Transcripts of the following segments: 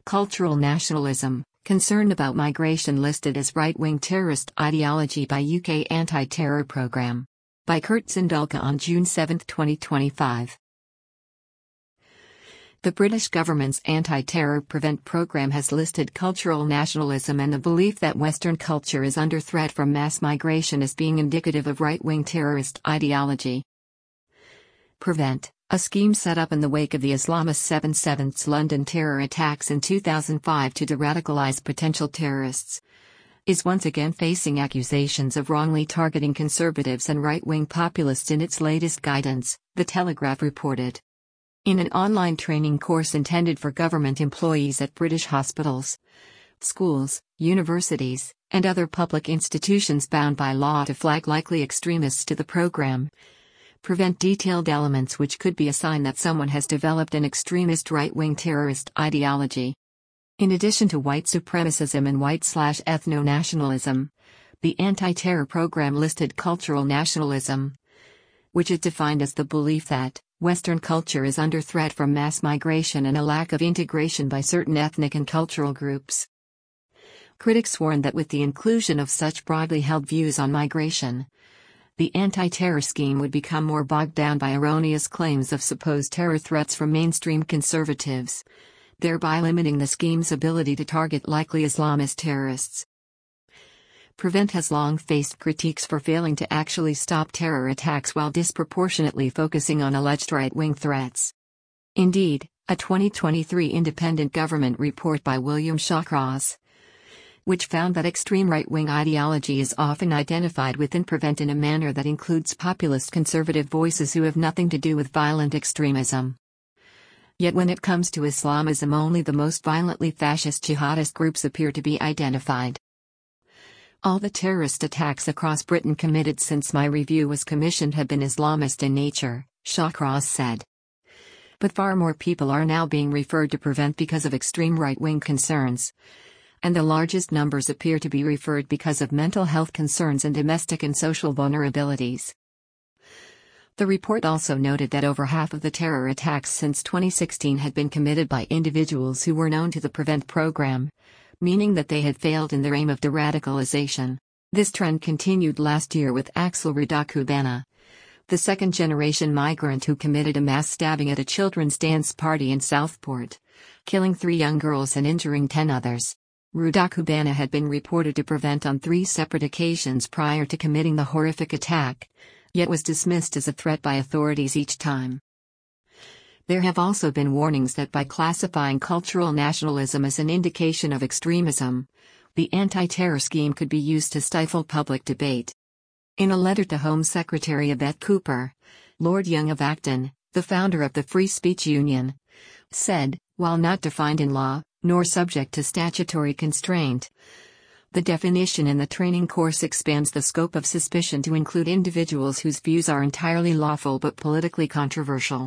Cultural nationalism, concern about migration listed as right-wing terrorist ideology by UK anti-terror programme. By Kurt Sandulka on June 7, 2025. The British government's anti-terror prevent programme has listed cultural nationalism and the belief that Western culture is under threat from mass migration as being indicative of right-wing terrorist ideology. Prevent, a scheme set up in the wake of the Islamist 7/7 London terror attacks in 2005 to de-radicalise potential terrorists, is once again facing accusations of wrongly targeting conservatives and right-wing populists in its latest guidance, The Telegraph reported. In an online training course intended for government employees at British hospitals, schools, universities, and other public institutions bound by law to flag likely extremists to the programme, Prevent detailed elements which could be a sign that someone has developed an extremist right-wing terrorist ideology. In addition to white supremacism and white/ethno-nationalism, the anti-terror program listed cultural nationalism, which is defined as the belief that Western culture is under threat from mass migration and a lack of integration by certain ethnic and cultural groups. Critics warned that with the inclusion of such broadly held views on migration, the anti-terror scheme would become more bogged down by erroneous claims of supposed terror threats from mainstream conservatives, thereby limiting the scheme's ability to target likely Islamist terrorists. Prevent has long faced critiques for failing to actually stop terror attacks while disproportionately focusing on alleged right-wing threats. Indeed, a 2023 independent government report by William Shawcross, which found that extreme right-wing ideology is often identified within Prevent in a manner that includes populist conservative voices who have nothing to do with violent extremism. Yet when it comes to Islamism, only the most violently fascist jihadist groups appear to be identified. All the terrorist attacks across Britain committed since my review was commissioned have been Islamist in nature, Shawcross said. But far more people are now being referred to Prevent because of extreme right-wing concerns, and the largest numbers appear to be referred because of mental health concerns and domestic and social vulnerabilities. The report also noted that over half of the terror attacks since 2016 had been committed by individuals who were known to the Prevent program, meaning that they had failed in their aim of de-radicalization. This trend continued last year with Axel Radakubana, the second-generation migrant who committed a mass stabbing at a children's dance party in Southport, killing 3 young girls and injuring 10 others. Radakubana had been reported to Prevent on 3 separate occasions prior to committing the horrific attack, yet was dismissed as a threat by authorities each time. There have also been warnings that by classifying cultural nationalism as an indication of extremism, the anti-terror scheme could be used to stifle public debate. In a letter to Home Secretary Yvette Cooper, Lord Young of Acton, the founder of the Free Speech Union, said, while not defined in law, nor subject to statutory constraint, the definition in the training course expands the scope of suspicion to include individuals whose views are entirely lawful but politically controversial.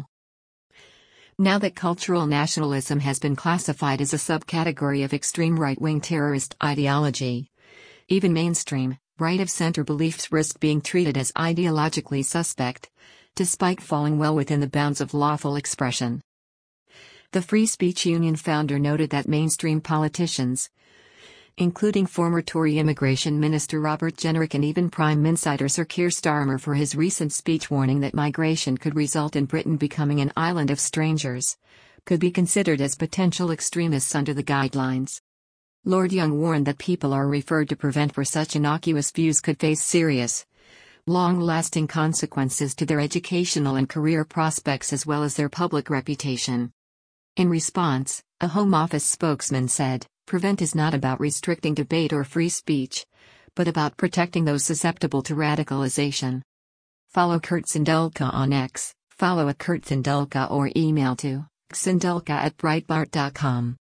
Now that cultural nationalism has been classified as a subcategory of extreme right-wing terrorist ideology, even mainstream, right-of-center beliefs risk being treated as ideologically suspect, despite falling well within the bounds of lawful expression. The Free Speech Union founder noted that mainstream politicians, including former Tory Immigration Minister Robert Jenrick and even Prime Minister Sir Keir Starmer for his recent speech warning that migration could result in Britain becoming an island of strangers, could be considered as potential extremists under the guidelines. Lord Young warned that people are referred to Prevent for such innocuous views could face serious, long-lasting consequences to their educational and career prospects as well as their public reputation. In response, a Home Office spokesman said, Prevent is not about restricting debate or free speech, but about protecting those susceptible to radicalization. Follow Kurt Sandulka on X, follow @KurtSandulka or email to sandulka@breitbart.com.